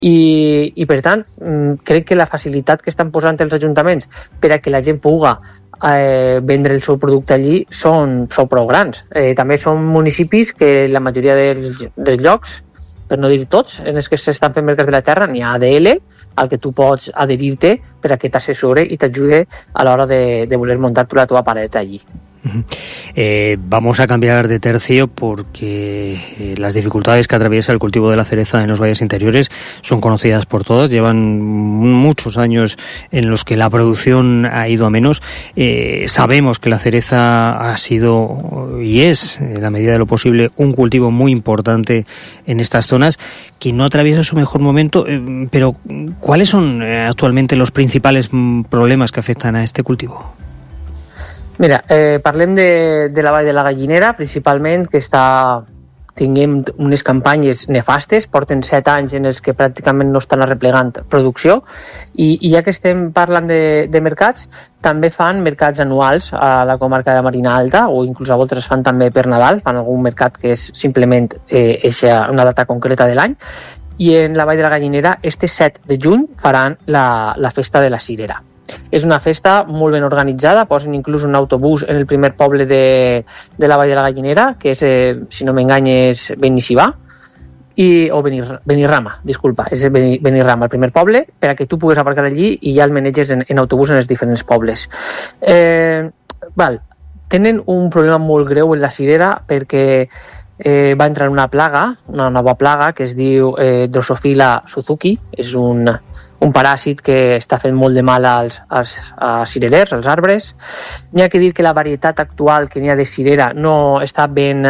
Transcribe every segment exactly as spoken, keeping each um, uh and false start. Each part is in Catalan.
I, i per tant crec que la facilitat que estan posant els ajuntaments per a que la gent puga eh, vendre el seu producte allí són, són prou grans. Eh, també són municipis que la majoria dels, dels llocs, per no dir tots, en els que s'estan fent mercats de la terra, n'hi ha A D L al que tu pots adherir-te per a que t'assessore i t'ajude a l'hora de, de voler muntar tu la teva paret allí. Eh, vamos a cambiar de tercio porque eh, las dificultades que atraviesa el cultivo de la cereza en los valles interiores son conocidas por todos. Llevan muchos años en los que la producción ha ido a menos. Eh, sabemos que la cereza ha sido y es, en la medida de lo posible, un cultivo muy importante en estas zonas que no atraviesa su mejor momento. Eh, pero ¿cuáles son eh, actualmente los principales problemas que afectan a este cultivo? Mira, eh, parlem de, de la Vall de la Gallinera, principalment, que està tinguem unes campanyes nefastes, porten set anys en els que pràcticament no estan arreplegant producció, i, i ja que estem parlant de, de mercats, també fan mercats anuals a la comarca de Marina Alta, o inclús a voltes fan també per Nadal, fan algun mercat que és simplement eh, eixa, una data concreta de l'any, i en la Vall de la Gallinera, este set de juny, faran la, la festa de la cirera. És una festa molt ben organitzada, posen inclús un autobús en el primer poble de, de la Vall de la Gallinera, que és, eh, si no m'enganyes, Benissibà, i, o Benir, Benirrama, disculpa, és Benirrama, el primer poble, per a que tu puguis aparcar allí i ja el maneges en, en autobús en els diferents pobles. Eh, val, tenen un problema molt greu en la cirera perquè eh, va entrar una plaga, una nova plaga, que es diu eh, Drosophila Suzuki, és un... un paràsit que està fent molt de mal als, als, als cirerers, als arbres. N'hi ha que dir que la varietat actual que n'hi ha de cirera no està ben,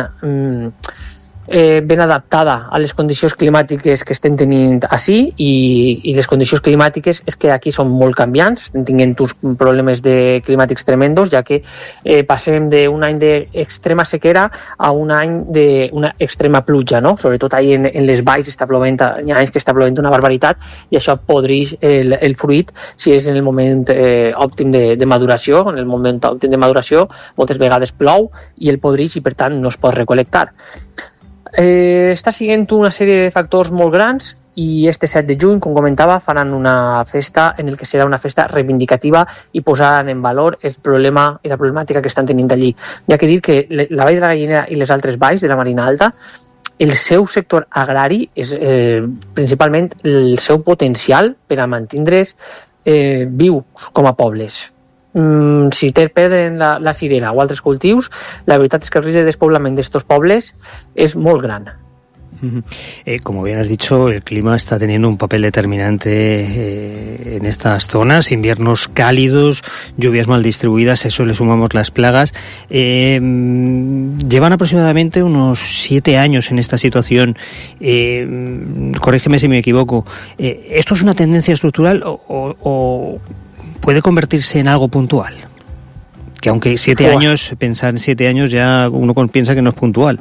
eh, ben adaptada a les condicions climàtiques que estem tenint ací, i, i les condicions climàtiques és que aquí són molt canviants, estem tinguent uns problemes de climàtics tremendos, ja que eh, passem d'un any d'extrema sequera a un any d'una extrema pluja, no? Sobretot ahí en, en les valls està plovent, hi ha anys que està plovent una barbaritat, i això podreix el, el fruit si és en el moment eh, òptim de, de maduració. En el moment òptim de maduració moltes vegades plou i el podreix i per tant no es pot recol·lectar. Eh, està siguent una sèrie de factors molt grans, i este set de juny, com comentava, faran una festa en el que serà una festa reivindicativa i posaran en valor el problema i la problemàtica que estan tenint allí. Hi ha que dir que la Vall de la Gallinera i les altres valls de la Marina Alta, el seu sector agrari és eh, principalment el seu potencial per a mantindre's eh, viu com a pobles. Mm, si te perden la, la cirera o altres cultius, la veritat és que el risc de despoblament d'estos pobles és molt gran. Eh, como bien has dicho, el clima está teniendo un papel determinante eh, en estas zonas, inviernos cálidos, lluvias mal distribuidas, a eso le sumamos las plagas. Eh, llevan aproximadamente unos siete años en esta situación. Eh, corrígeme si me equivoco. Eh, ¿Esto es una tendencia estructural o, o, o puede convertirse en algo puntual? Que aunque siete Uah. años, pensar en siete años ya uno piensa que no es puntual.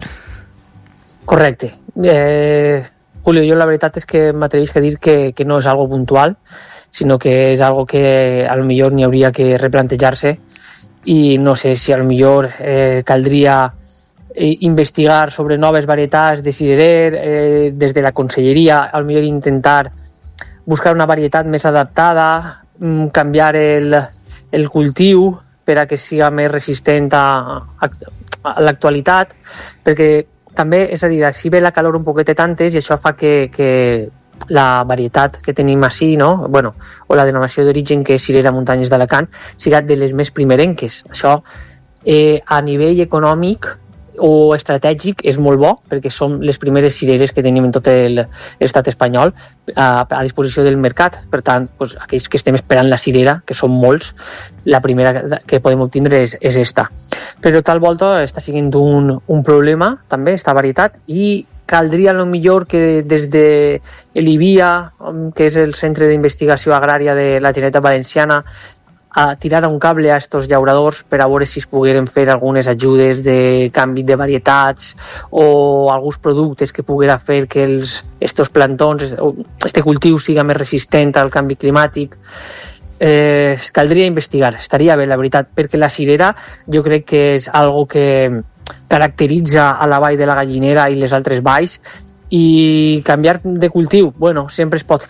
Correcte. Eh, Julio, jo la veritat és que m'atrevís a dir que, que no és algo puntual, sinó que és algo que a lo millor n'hi hauria que replantejar-se, i no sé si a lo millor eh, caldria eh, investigar sobre noves varietats de cirerer, eh, des de la conselleria, a lo millor intentar buscar una varietat més adaptada, canviar el, el cultiu per a que siga més resistent a, a, a l'actualitat, perquè també, és a dir, així ve la calor un poquet tantes i això fa que, que la varietat que tenim així, no? Bueno, o la denominació d'origen, que és cirera muntanyes d'Alacant, siga de les més primerenques. Això eh, a nivell econòmic o estratègic és molt bo, perquè són les primeres cireres que tenim en tot l'estat espanyol a, a disposició del mercat. Per tant, doncs, aquells que estem esperant la cirera, que són molts, la primera que podem obtindre és, és esta. Però tal volta està sent un, un problema també, esta varietat, i caldria a lo millor que des de l'I V I A, que és el Centre d'Investigació Agrària de la Generalitat Valenciana, a tirar un cable a estos llauradors per a veure si es pogueren fer algunes ajudes de canvi de varietats o alguns productes que poguera fer que els, estos plantons, este cultiu siga més resistent al canvi climàtic. Eh, caldria investigar, estaria bé la veritat, perquè la cirera jo crec que és algo que caracteritza a la vall de la Gallinera i les altres valls, I canviar de cultiu, bueno, sempre es pot fer.